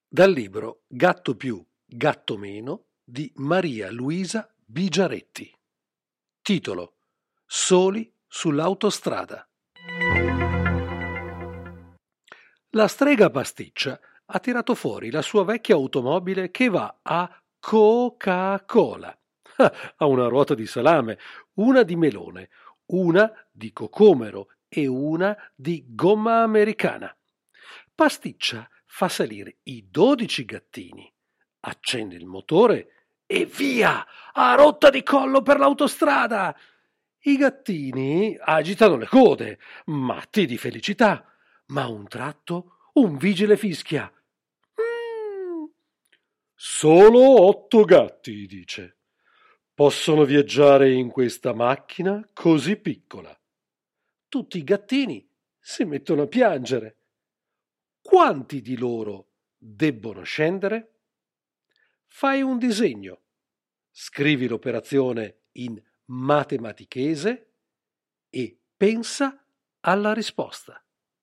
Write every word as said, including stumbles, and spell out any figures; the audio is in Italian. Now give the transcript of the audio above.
Dal libro Gatto più, gatto meno di Maria Luisa Bigiaretti. Titolo: Soli sull'autostrada. La strega pasticcia ha tirato fuori la sua vecchia automobile che va a Coca-Cola. Ha una ruota di salame, una di melone, una di cocomero e una di gomma americana. Pasticcia fa salire i dodici gattini, accende il motore e via, a rotta di collo per l'autostrada. I gattini agitano le code, matti di felicità, ma a un tratto un vigile fischia. Mm. Solo otto gatti, dice. Possono viaggiare in questa macchina così piccola. Tutti i gattini si mettono a piangere. Quanti di loro debbono scendere? Fai un disegno, scrivi l'operazione in matematichese e pensa alla risposta.